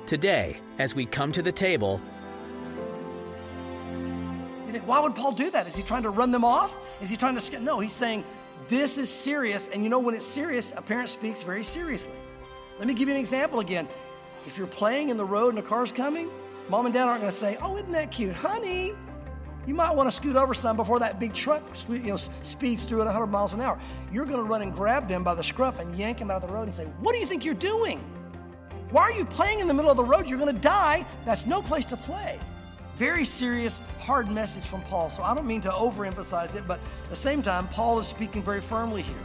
Today, as we come to the table, you think, why would Paul do that? Is he trying to run them off? Is he trying to scare? No, he's saying, this is serious. And you know, when it's serious, a parent speaks very seriously. Let me give you an example again. If you're playing in the road and a car's coming, mom and dad aren't going to say, oh, isn't that cute? Honey, you might want to scoot over some before that big truck speeds through at 100 miles an hour. You're going to run and grab them by the scruff and yank them out of the road and say, what do you think you're doing? Why are you playing in the middle of the road? You're going to die. That's no place to play. Very serious, hard message from Paul. So I don't mean to overemphasize it, but at the same time, Paul is speaking very firmly here.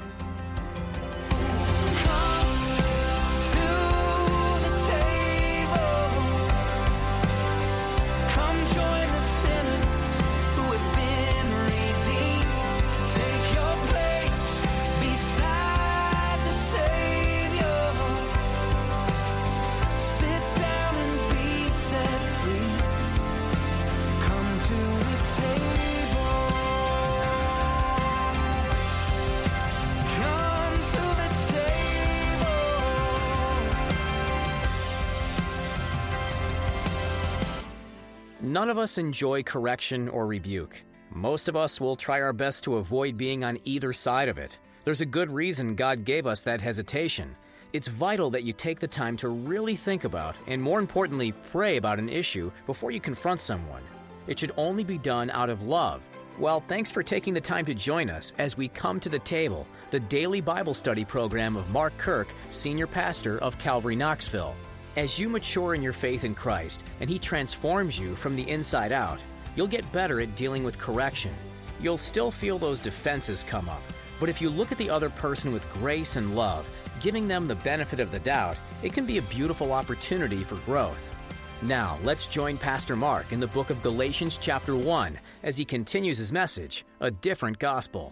None of us enjoy correction or rebuke. Most of us will try our best to avoid being on either side of it. There's a good reason God gave us that hesitation. It's vital that you take the time to really think about, and more importantly, pray about an issue before you confront someone. It should only be done out of love. Well, thanks for taking the time to join us as we come to the table, the daily Bible study program of Mark Kirk, Senior Pastor of Calvary Knoxville. As you mature in your faith in Christ and He transforms you from the inside out, you'll get better at dealing with correction. You'll still feel those defenses come up, but if you look at the other person with grace and love, giving them the benefit of the doubt, it can be a beautiful opportunity for growth. Now, let's join Pastor Mark in the book of Galatians chapter 1 as he continues his message, A Different Gospel.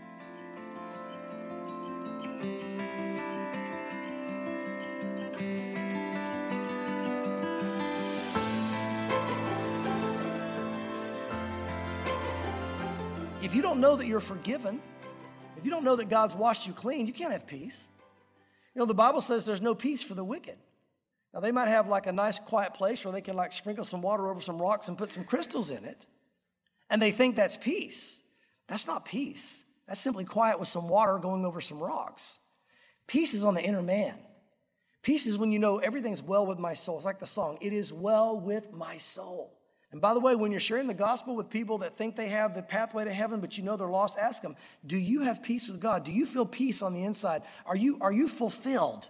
If you don't know that you're forgiven, if you don't know that God's washed you clean, you can't have peace. You know, the Bible says there's no peace for the wicked. Now, they might have like a nice quiet place where they can like sprinkle some water over some rocks and put some crystals in it, and they think that's peace. That's not peace. That's simply quiet with some water going over some rocks. Peace is on the inner man. Peace is when you know everything's well with my soul. It's like the song, it is well with my soul. And by the way, when you're sharing the gospel with people that think they have the pathway to heaven, but you know they're lost, ask them, do you have peace with God? Do you feel peace on the inside? Are you fulfilled?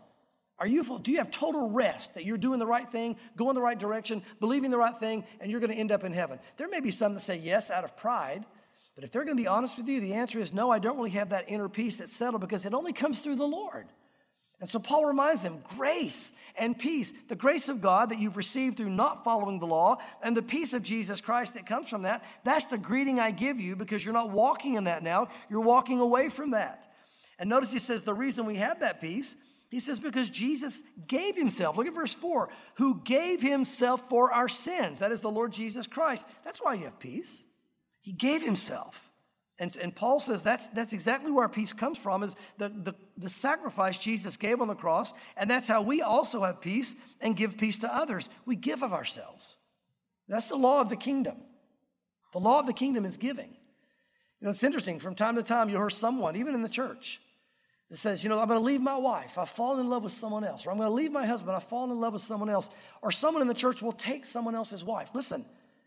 Do you have total rest that you're doing the right thing, going the right direction, believing the right thing, and you're going to end up in heaven? There may be some that say yes out of pride, but if they're going to be honest with you, the answer is no, I don't really have that inner peace that's settled because it only comes through the Lord. And so Paul reminds them, grace and peace, the grace of God that you've received through not following the law, and the peace of Jesus Christ that comes from that, that's the greeting I give you because you're not walking in that now, you're walking away from that. And notice he says the reason we have that peace, he says because Jesus gave himself. Look at verse 4, who gave himself for our sins. That is the Lord Jesus Christ. That's why you have peace. He gave himself. And Paul says that's exactly where our peace comes from, is the sacrifice Jesus gave on the cross, and that's how we also have peace and give peace to others. We give of ourselves. That's the law of the kingdom. The law of the kingdom is giving. You know, it's interesting. From time to time, you'll hear someone, even in the church, that says, you know, I'm going to leave my wife. I've fallen in love with someone else. Or I'm going to leave my husband. I've fallen in love with someone else. Or someone in the church will take someone else's wife. Listen,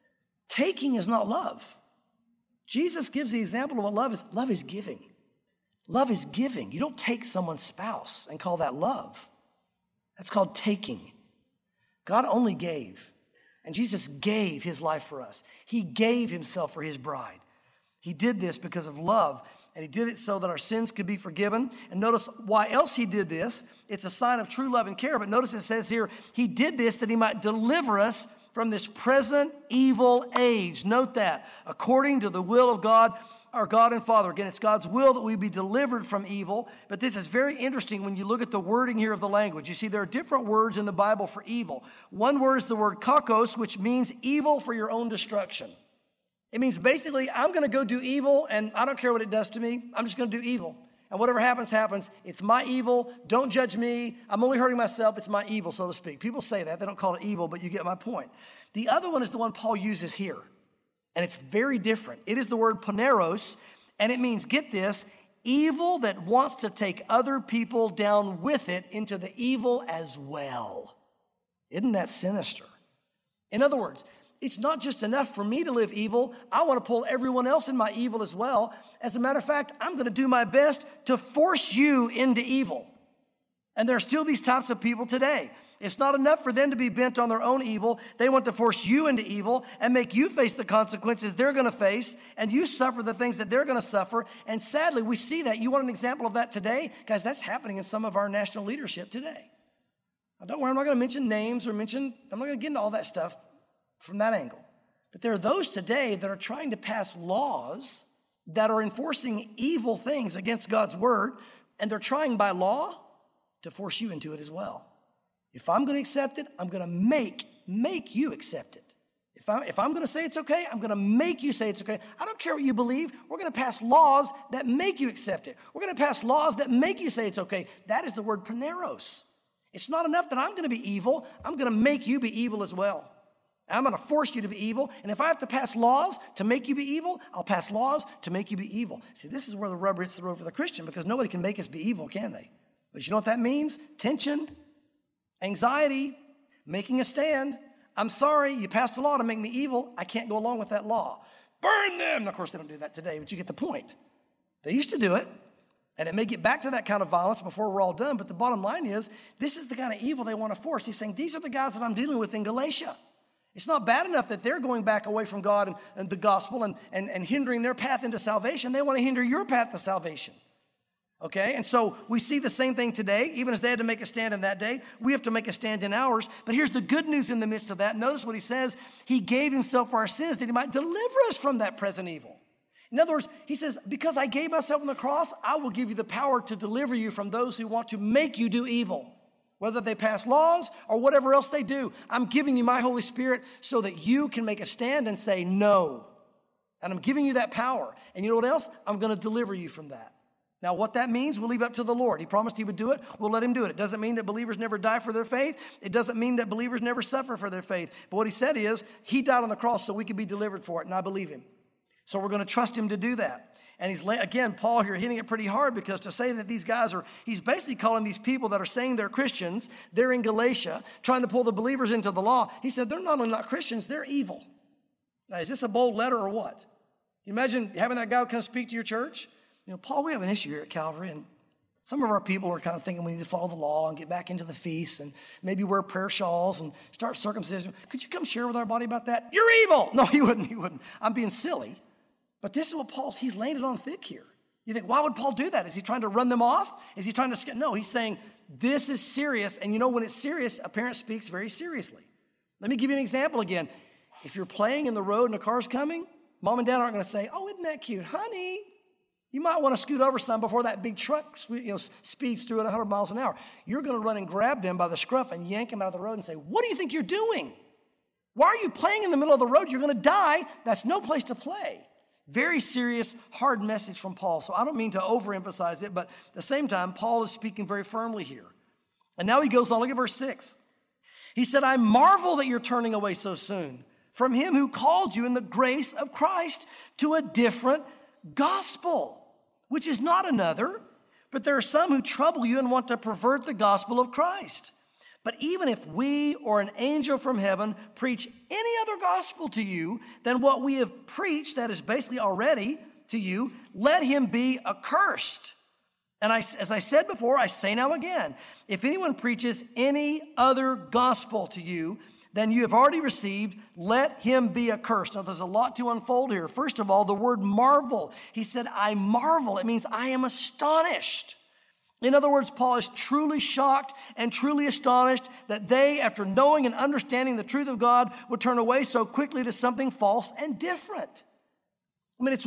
taking is not love. Jesus gives the example of what love is. Love is giving. Love is giving. You don't take someone's spouse and call that love. That's called taking. God only gave. And Jesus gave his life for us. He gave himself for his bride. He did this because of love. And he did it so that our sins could be forgiven. And notice why else he did this. It's a sign of true love and care. But notice it says here, he did this that he might deliver us from this present evil age. Note that, according to the will of God, our God and Father. Again, it's God's will that we be delivered from evil. But this is very interesting when you look at the wording here of the language. You see, there are different words in the Bible for evil. One word is the word kakos, which means evil for your own destruction. It means basically, I'm going to go do evil, and I don't care what it does to me. I'm just going to do evil. And whatever happens, happens. It's my evil. Don't judge me. I'm only hurting myself. It's my evil, so to speak. People say that. They don't call it evil, but you get my point. The other one is the one Paul uses here. And it's very different. It is the word poneros, and it means, get this, evil that wants to take other people down with it into the evil as well. Isn't that sinister? In other words, it's not just enough for me to live evil. I want to pull everyone else in my evil as well. As a matter of fact, I'm going to do my best to force you into evil. And there are still these types of people today. It's not enough for them to be bent on their own evil. They want to force you into evil and make you face the consequences they're going to face, and you suffer the things that they're going to suffer. And sadly, we see that. You want an example of that today? Guys, that's happening in some of our national leadership today. Now, don't worry, I'm not going to mention names I'm not going to get into all that stuff from that angle. But there are those today that are trying to pass laws that are enforcing evil things against God's word, and they're trying by law to force you into it as well. If I'm going to accept it, I'm going to make you accept it. If I'm going to say it's okay, I'm going to make you say it's okay. I don't care what you believe. We're going to pass laws that make you accept it. We're going to pass laws that make you say it's okay. That is the word poneros. It's not enough that I'm going to be evil. I'm going to make you be evil as well. I'm going to force you to be evil. And if I have to pass laws to make you be evil, I'll pass laws to make you be evil. See, this is where the rubber hits the road for the Christian, because nobody can make us be evil, can they? But you know what that means? Tension, anxiety, making a stand. I'm sorry, you passed a law to make me evil. I can't go along with that law. Burn them! And of course, they don't do that today, but you get the point. They used to do it, and it may get back to that kind of violence before we're all done, but the bottom line is, this is the kind of evil they want to force. He's saying, these are the guys that I'm dealing with in Galatia. It's not bad enough that they're going back away from God and the gospel and hindering their path into salvation. They want to hinder your path to salvation. Okay? And so we see the same thing today. Even as they had to make a stand in that day, we have to make a stand in ours. But here's the good news in the midst of that. Notice what he says. He gave himself for our sins that he might deliver us from that present evil. In other words, he says, because I gave myself on the cross, I will give you the power to deliver you from those who want to make you do evil. Whether they pass laws or whatever else they do, I'm giving you my Holy Spirit so that you can make a stand and say no. And I'm giving you that power. And you know what else? I'm going to deliver you from that. Now, what that means, we'll leave up to the Lord. He promised he would do it. We'll let him do it. It doesn't mean that believers never die for their faith. It doesn't mean that believers never suffer for their faith. But what he said is, he died on the cross so we could be delivered for it, and I believe him. So we're going to trust him to do that. And again, Paul here hitting it pretty hard, because to say that these guys he's basically calling these people that are saying they're Christians, they're in Galatia, trying to pull the believers into the law. He said, they're not only not Christians, they're evil. Now, is this a bold letter or what? You imagine having that guy come speak to your church? You know, Paul, we have an issue here at Calvary, and some of our people are kind of thinking we need to follow the law and get back into the feasts and maybe wear prayer shawls and start circumcision. Could you come share with our body about that? You're evil! No, he wouldn't. I'm being silly. But this is what he's laying it on thick here. You think, why would Paul do that? Is he trying to run them off? Is he trying to No, he's saying, this is serious. And you know, when it's serious, a parent speaks very seriously. Let me give you an example again. If you're playing in the road and a car's coming, mom and dad aren't going to say, oh, isn't that cute? Honey, you might want to scoot over some before that big truck speeds through at 100 miles an hour. You're going to run and grab them by the scruff and yank them out of the road and say, what do you think you're doing? Why are you playing in the middle of the road? You're going to die. That's no place to play. Very serious, hard message from Paul. So I don't mean to overemphasize it, but at the same time, Paul is speaking very firmly here. And now he goes on, look at verse 6. He said, I marvel that you're turning away so soon from him who called you in the grace of Christ to a different gospel, which is not another, but there are some who trouble you and want to pervert the gospel of Christ. But even if we or an angel from heaven preach any other gospel to you than what we have preached, that is basically already to you, let him be accursed. And as I said before, I say now again, if anyone preaches any other gospel to you than you have already received, let him be accursed. Now, there's a lot to unfold here. First of all, the word marvel. He said, I marvel. It means I am astonished. In other words, Paul is truly shocked and truly astonished that they, after knowing and understanding the truth of God, would turn away so quickly to something false and different. I mean, it's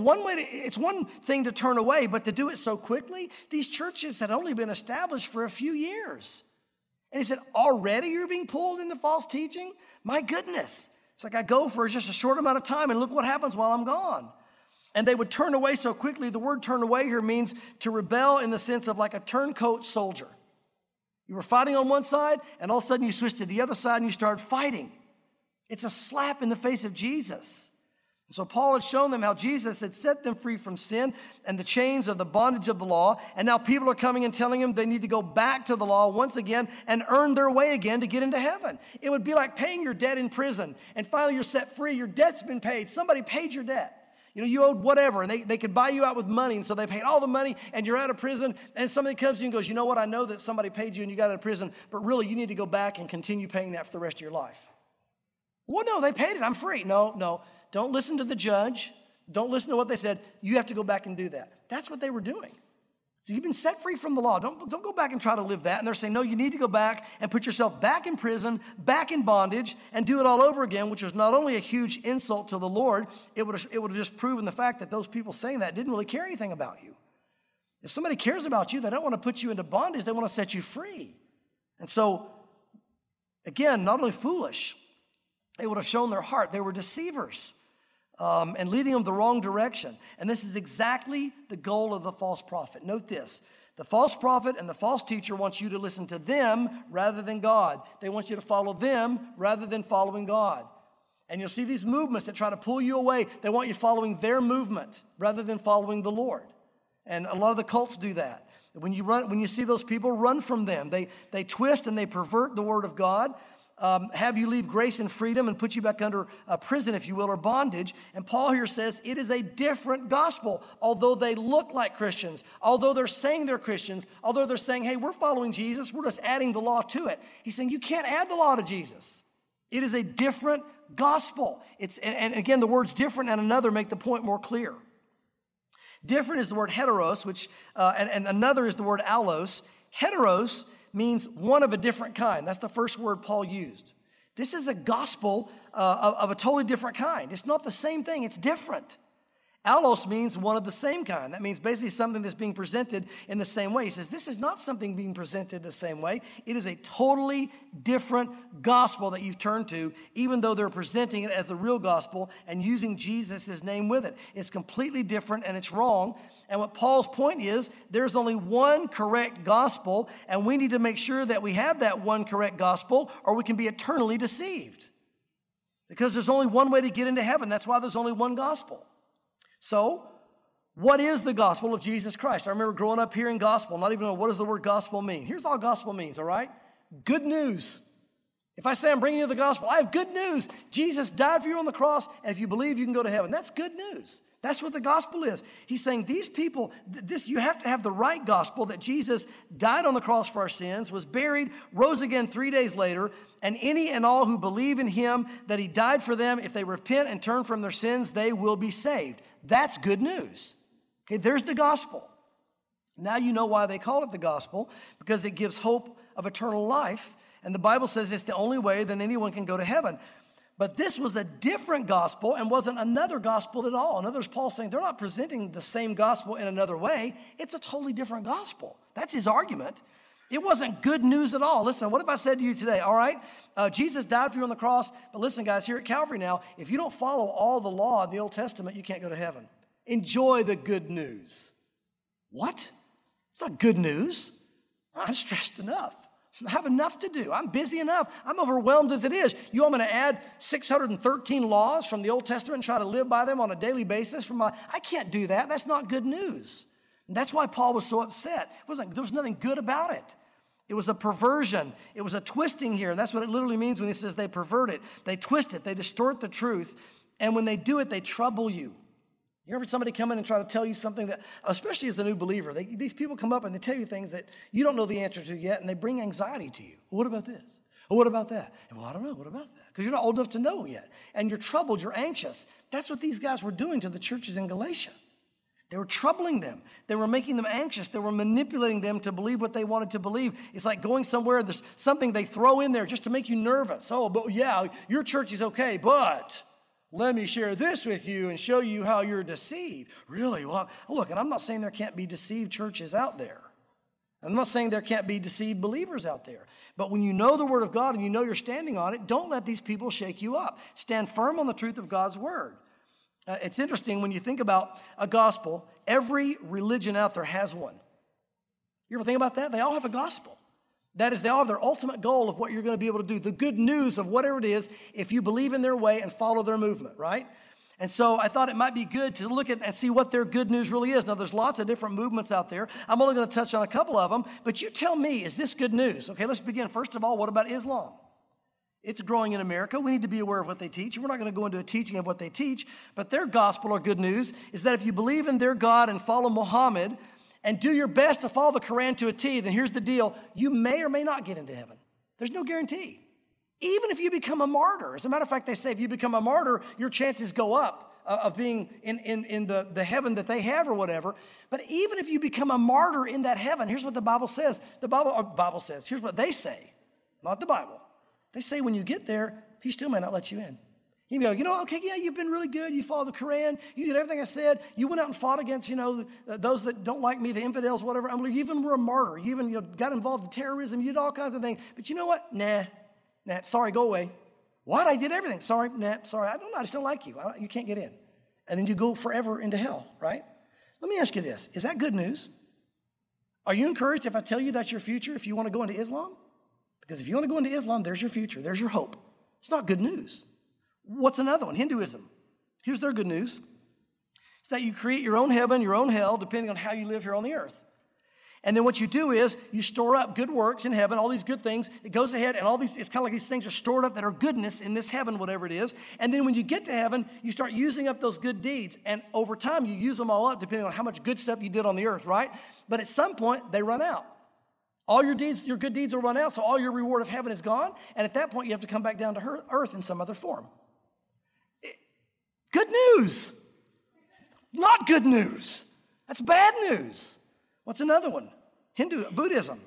one thing to turn away, but to do it so quickly, these churches had only been established for a few years. And he said, already you're being pulled into false teaching? My goodness. It's like I go for just a short amount of time and look what happens while I'm gone. And they would turn away so quickly. The word turn away here means to rebel in the sense of like a turncoat soldier. You were fighting on one side, and all of a sudden you switched to the other side and you started fighting. It's a slap in the face of Jesus. And so Paul had shown them how Jesus had set them free from sin and the chains of the bondage of the law. And now people are coming and telling them they need to go back to the law once again and earn their way again to get into heaven. It would be like paying your debt in prison, and finally you're set free. Your debt's been paid. Somebody paid your debt. You know, you owed whatever, and they could buy you out with money, and so they paid all the money, and you're out of prison, and somebody comes to you and goes, you know what, I know that somebody paid you and you got out of prison, but really you need to go back and continue paying that for the rest of your life. Well, no, they paid it. I'm free. No. Don't listen to the judge. Don't listen to what they said. You have to go back and do that. That's what they were doing. So you've been set free from the law. Don't go back and try to live that. And they're saying, no, you need to go back and put yourself back in prison, back in bondage, and do it all over again, which was not only a huge insult to the Lord, it would have just proven the fact that those people saying that didn't really care anything about you. If somebody cares about you, they don't want to put you into bondage. They want to set you free. And so, again, not only foolish, they would have shown their heart. They were deceivers. And leading them the wrong direction. And this is exactly the goal of the false prophet. Note this. The false prophet and the false teacher wants you to listen to them rather than God. They want you to follow them rather than following God. And you'll see these movements that try to pull you away. They want you following their movement rather than following the Lord. And a lot of the cults do that. When you see those people, run from them. They twist and they pervert the word of God. Have you leave grace and freedom and put you back under prison, if you will, or bondage. And Paul here says it is a different gospel. Although they look like Christians, although they're saying they're Christians, although they're saying, hey, we're following Jesus, we're just adding the law to it. He's saying you can't add the law to Jesus. It is a different gospel. And again, the words different and another make the point more clear. Different is the word heteros, and another is the word allos. Heteros means one of a different kind. That's the first word Paul used. This is a gospel of a totally different kind. It's not the same thing. It's different. Allos means one of the same kind. That means basically something that's being presented in the same way. He says this is not something being presented the same way. It is a totally different gospel that you've turned to, even though they're presenting it as the real gospel and using Jesus' name with it. It's completely different and it's wrong. And what Paul's point is, there's only one correct gospel, and we need to make sure that we have that one correct gospel, or we can be eternally deceived. Because there's only one way to get into heaven. That's why there's only one gospel. So, what is the gospel of Jesus Christ? I remember growing up hearing gospel, not even know what does the word gospel mean. Here's all gospel means, all right? Good news. If I say I'm bringing you the gospel, I have good news. Jesus died for you on the cross, and if you believe, you can go to heaven. That's good news. That's what the gospel is. He's saying these people, you have to have the right gospel that Jesus died on the cross for our sins, was buried, rose again 3 days later, and any and all who believe in him, that he died for them, if they repent and turn from their sins, they will be saved. That's good news. Okay, there's the gospel. Now you know why they call it the gospel, because it gives hope of eternal life, and the Bible says it's the only way that anyone can go to heaven. But this was a different gospel and wasn't another gospel at all. In other words, Paul's saying they're not presenting the same gospel in another way. It's a totally different gospel. That's his argument. It wasn't good news at all. Listen, what if I said to you today, all right, Jesus died for you on the cross, but listen, guys, here at Calvary now, if you don't follow all the law in the Old Testament, you can't go to heaven. Enjoy the good news. What? It's not good news. I'm stressed enough. I have enough to do. I'm busy enough. I'm overwhelmed as it is. You want me to add 613 laws from the Old Testament and try to live by them on a daily basis? I can't do that. That's not good news. And that's why Paul was so upset. There was nothing good about it. It was a perversion. It was a twisting here. And that's what it literally means when he says they pervert it. They twist it. They distort the truth. And when they do it, they trouble you. You ever somebody come in and try to tell you something that, especially as a new believer, these people come up and they tell you things that you don't know the answer to yet, and they bring anxiety to you. Well, what about this? Well, what about that? And well, I don't know. What about that? Because you're not old enough to know yet. And you're troubled. You're anxious. That's what these guys were doing to the churches in Galatia. They were troubling them. They were making them anxious. They were manipulating them to believe what they wanted to believe. It's like going somewhere, there's something they throw in there just to make you nervous. Oh, but yeah, your church is okay, but let me share this with you and show you how you're deceived. Really? Well, look, and I'm not saying there can't be deceived churches out there. I'm not saying there can't be deceived believers out there. But when you know the Word of God and you know you're standing on it, don't let these people shake you up. Stand firm on the truth of God's Word. It's interesting when you think about a gospel, every religion out there has one. You ever think about that? They all have a gospel. That is, they all have their ultimate goal of what you're going to be able to do, the good news of whatever it is, if you believe in their way and follow their movement, right? And so I thought it might be good to look at and see what their good news really is. Now, there's lots of different movements out there. I'm only going to touch on a couple of them, but you tell me, is this good news? Okay, let's begin. First of all, what about Islam? It's growing in America. We need to be aware of what they teach. We're not going to go into a teaching of what they teach, but their gospel or good news is that if you believe in their God and follow Muhammad and do your best to follow the Quran to a T, then here's the deal. You may or may not get into heaven. There's no guarantee. Even if you become a martyr. As a matter of fact, they say if you become a martyr, your chances go up of being in the heaven that they have or whatever. But even if you become a martyr in that heaven, here's what the Bible says. The Bible says, here's what they say, not the Bible. They say when you get there, he still may not let you in. He may go, okay, yeah, you've been really good. You followed the Quran. You did everything I said. You went out and fought against, those that don't like me, the infidels, whatever. You even were a martyr. You even got involved in terrorism. You did all kinds of things. But you know what? Nah, sorry, go away. What? I did everything. Sorry, sorry. I just don't like you. You can't get in. And then you go forever into hell, right? Let me ask you this. Is that good news? Are you encouraged if I tell you that's your future if you want to go into Islam? Because if you want to go into Islam, there's your future. There's your hope. It's not good news. What's another one? Hinduism. Here's their good news. It's that you create your own heaven, your own hell, depending on how you live here on the earth. And then what you do is you store up good works in heaven, all these good things. It goes ahead and all these, it's kind of like these things are stored up that are goodness in this heaven, whatever it is. And then when you get to heaven, you start using up those good deeds. And over time, you use them all up depending on how much good stuff you did on the earth, right? But at some point, they run out. All your deeds, your good deeds will run out, so all your reward of heaven is gone. And at that point, you have to come back down to earth in some other form. Good news. Not good news. That's bad news. What's another one? Buddhism.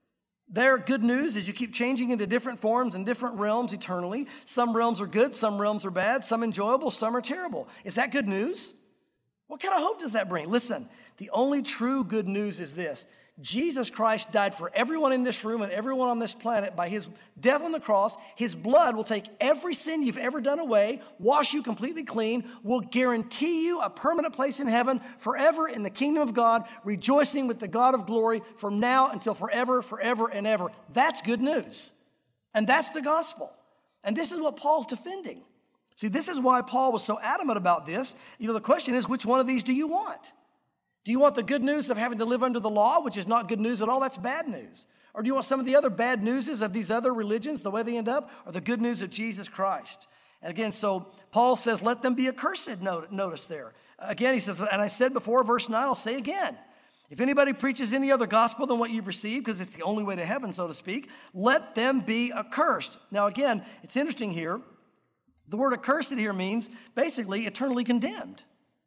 Their good news is you keep changing into different forms and different realms eternally. Some realms are good, some realms are bad, some enjoyable, some are terrible. Is that good news? What kind of hope does that bring? Listen, the only true good news is this. Jesus Christ died for everyone in this room and everyone on this planet by his death on the cross. His blood will take every sin you've ever done away, wash you completely clean, will guarantee you a permanent place in heaven forever in the kingdom of God, rejoicing with the God of glory from now until forever, forever, and ever. That's good news. And that's the gospel. And this is what Paul's defending. See, this is why Paul was so adamant about this. The question is, which one of these do you want? Do you want the good news of having to live under the law, which is not good news at all? That's bad news. Or do you want some of the other bad newses of these other religions, the way they end up, or the good news of Jesus Christ? And again, so Paul says, let them be accursed, notice there. Again, he says, and I said before, verse 9, I'll say again. If anybody preaches any other gospel than what you've received, because it's the only way to heaven, so to speak, let them be accursed. Now again, it's interesting here. The word accursed here means basically eternally condemned.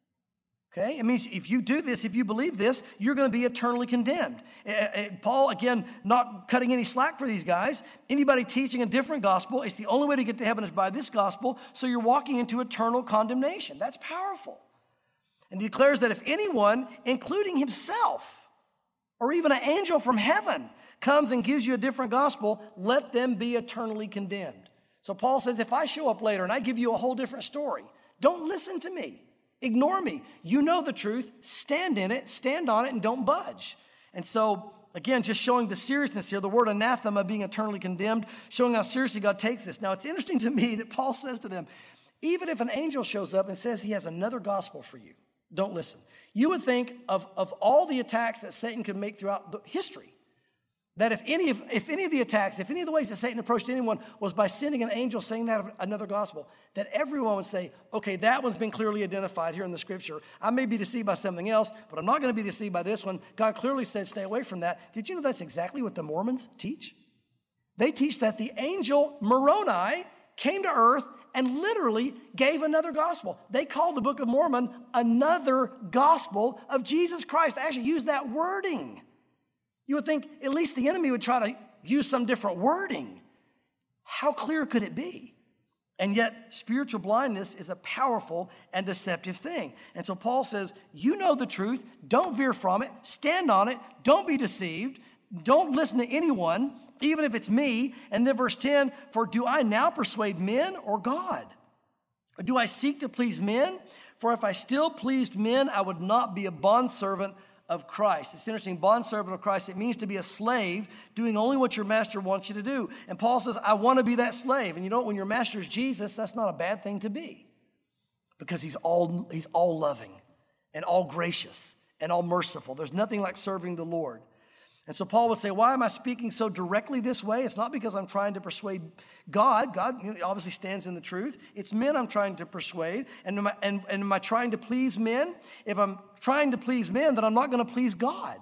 Okay, it means if you do this, if you believe this, you're going to be eternally condemned. Paul, again, not cutting any slack for these guys. Anybody teaching a different gospel, it's the only way to get to heaven is by this gospel, so you're walking into eternal condemnation. That's powerful. And he declares that if anyone, including himself, or even an angel from heaven, comes and gives you a different gospel, let them be eternally condemned. So Paul says, if I show up later and I give you a whole different story, don't listen to me. Ignore me. You know the truth. Stand in it, stand on it, and don't budge. And so, again, just showing the seriousness here, the word anathema being eternally condemned, showing how seriously God takes this. Now, it's interesting to me that Paul says to them, even if an angel shows up and says he has another gospel for you, don't listen. You would think of all the attacks that Satan could make throughout history, that if any of the attacks, if any of the ways that Satan approached anyone was by sending an angel saying that another gospel, that everyone would say, okay, that one's been clearly identified here in the scripture. I may be deceived by something else, but I'm not going to be deceived by this one. God clearly said, stay away from that. Did you know that's exactly what the Mormons teach? They teach that the angel Moroni came to earth and literally gave another gospel. They call the Book of Mormon another gospel of Jesus Christ. They actually use that wording. You would think at least the enemy would try to use some different wording. How clear could it be? And yet spiritual blindness is a powerful and deceptive thing. And so Paul says, you know the truth. Don't veer from it. Stand on it. Don't be deceived. Don't listen to anyone, even if it's me. And then verse 10, for do I now persuade men or God? Or do I seek to please men? For if I still pleased men, I would not be a bondservant of Christ. It's interesting, bondservant of Christ, it means to be a slave doing only what your master wants you to do. And Paul says, I want to be that slave. And you know what? When your master is Jesus, that's not a bad thing to be, because he's all loving and all gracious and all merciful. There's nothing like serving the Lord. And so Paul would say, why am I speaking so directly this way? It's not because I'm trying to persuade God. God obviously stands in the truth. It's men I'm trying to persuade. And am I trying to please men? If I'm trying to please men, then I'm not going to please God.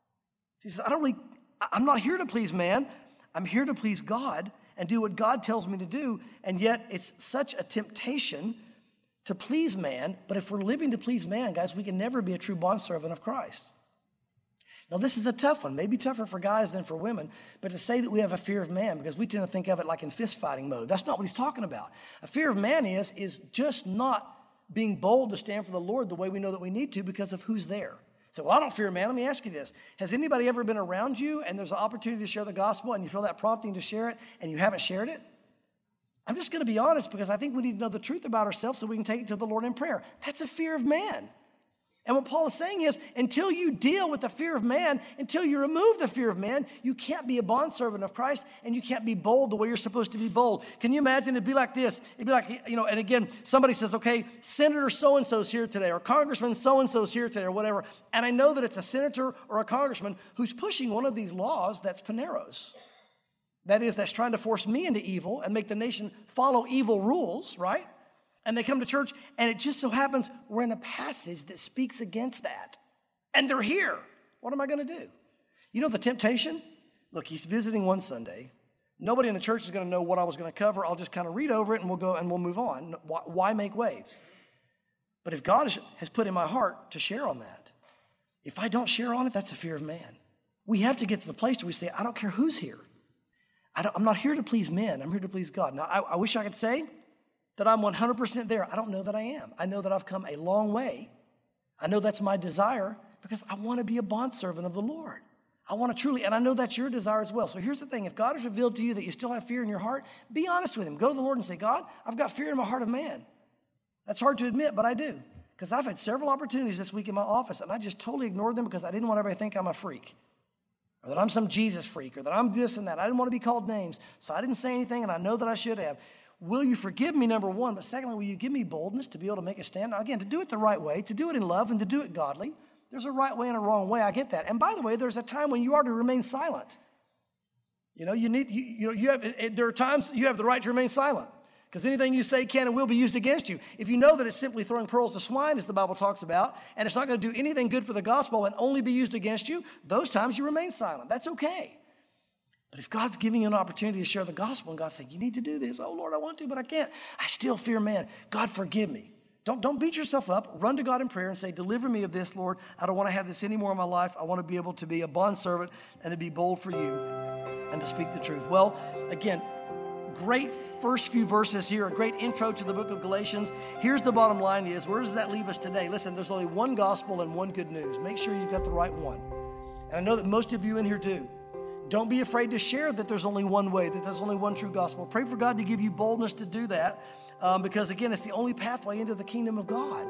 He says, I'm not here to please man. I'm here to please God and do what God tells me to do. And yet it's such a temptation to please man. But if we're living to please man, guys, we can never be a true bondservant of Christ. Now, this is a tough one, maybe tougher for guys than for women, but to say that we have a fear of man, because we tend to think of it like in fist-fighting mode. That's not what he's talking about. A fear of man is just not being bold to stand for the Lord the way we know that we need to because of who's there. So, well, I don't fear man. Let me ask you this. Has anybody ever been around you and there's an opportunity to share the gospel and you feel that prompting to share it and you haven't shared it? I'm just going to be honest, because I think we need to know the truth about ourselves so we can take it to the Lord in prayer. That's a fear of man. And what Paul is saying is, until you deal with the fear of man, until you remove the fear of man, you can't be a bondservant of Christ, and you can't be bold the way you're supposed to be bold. Can you imagine? It'd be like this. It'd be like, and again, somebody says, okay, Senator so-and-so's here today, or Congressman so-and-so's here today, or whatever. And I know that it's a senator or a congressman who's pushing one of these laws that's Paneros. That is, that's trying to force me into evil and make the nation follow evil rules, right? And they come to church, and it just so happens we're in a passage that speaks against that. And they're here. What am I going to do? You know the temptation? Look, he's visiting one Sunday. Nobody in the church is going to know what I was going to cover. I'll just kind of read over it, and we'll move on. Why make waves? But if God has put in my heart to share on that, if I don't share on it, that's a fear of man. We have to get to the place where we say, I don't care who's here. I'm not here to please men. I'm here to please God. Now, I wish I could say that I'm 100% there. I don't know that I am. I know that I've come a long way. I know that's my desire because I want to be a bondservant of the Lord. I want to truly, and I know that's your desire as well. So here's the thing. If God has revealed to you that you still have fear in your heart, be honest with him. Go to the Lord and say, God, I've got fear in my heart of man. That's hard to admit, but I do. Because I've had several opportunities this week in my office, and I just totally ignored them because I didn't want everybody to think I'm a freak, or that I'm some Jesus freak, or that I'm this and that. I didn't want to be called names, so I didn't say anything, and I know that I should have. Will you forgive me, number one, but secondly, will you give me boldness to be able to make a stand? Now, again, to do it the right way, to do it in love, and to do it godly. There's a right way and a wrong way. I get that. And by the way, there's a time when you are to remain silent. There are times you have the right to remain silent, because anything you say can and will be used against you. If you know that it's simply throwing pearls to swine, as the Bible talks about, and it's not going to do anything good for the gospel and only be used against you, those times you remain silent. That's okay. But if God's giving you an opportunity to share the gospel and God's saying, you need to do this. Oh, Lord, I want to, but I can't. I still fear man. God, forgive me. Don't beat yourself up. Run to God in prayer and say, deliver me of this, Lord. I don't want to have this anymore in my life. I want to be able to be a bondservant and to be bold for you and to speak the truth. Well, again, great first few verses here, a great intro to the book of Galatians. Here's the bottom line is, where does that leave us today? Listen, there's only one gospel and one good news. Make sure you've got the right one. And I know that most of you in here do. Don't be afraid to share that there's only one way, that there's only one true gospel. Pray for God to give you boldness to do that because, again, it's the only pathway into the kingdom of God.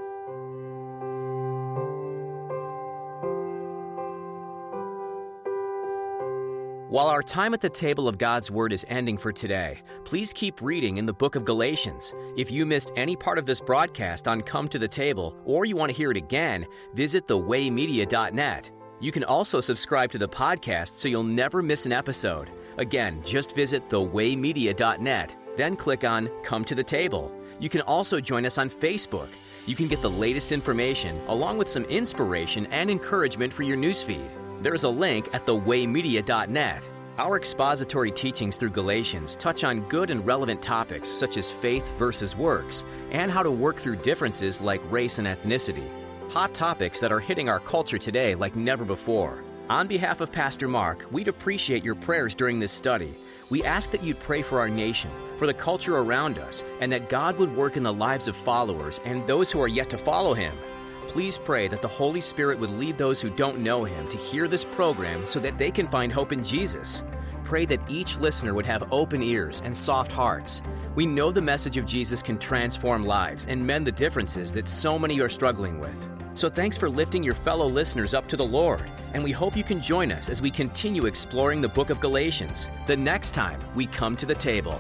While our time at the table of God's Word is ending for today, please keep reading in the book of Galatians. If you missed any part of this broadcast on Come to the Table, or you want to hear it again, visit thewaymedia.net. You can also subscribe to the podcast so you'll never miss an episode. Again, just visit thewaymedia.net, then click on Come to the Table. You can also join us on Facebook. You can get the latest information, along with some inspiration and encouragement for your newsfeed. There's a link at thewaymedia.net. Our expository teachings through Galatians touch on good and relevant topics such as faith versus works, and how to work through differences like race and ethnicity. Hot topics that are hitting our culture today like never before. On behalf of Pastor Mark, we'd appreciate your prayers during this study. We ask that you'd pray for our nation, for the culture around us, and that God would work in the lives of followers and those who are yet to follow Him. Please pray that the Holy Spirit would lead those who don't know Him to hear this program so that they can find hope in Jesus. Pray that each listener would have open ears and soft hearts. We know the message of Jesus can transform lives and mend the differences that so many are struggling with. So thanks for lifting your fellow listeners up to the Lord, and we hope you can join us as we continue exploring the book of Galatians the next time we come to the table.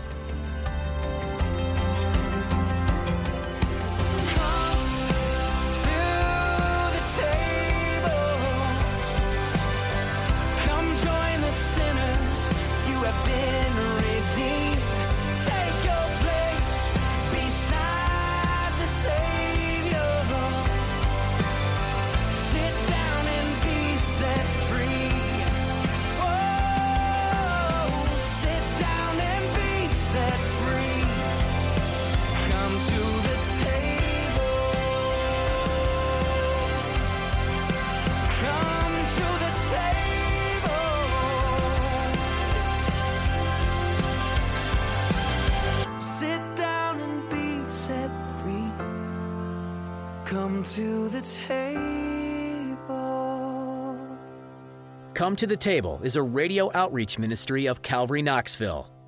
Come to the table. Come to the Table is a radio outreach ministry of Calvary Knoxville.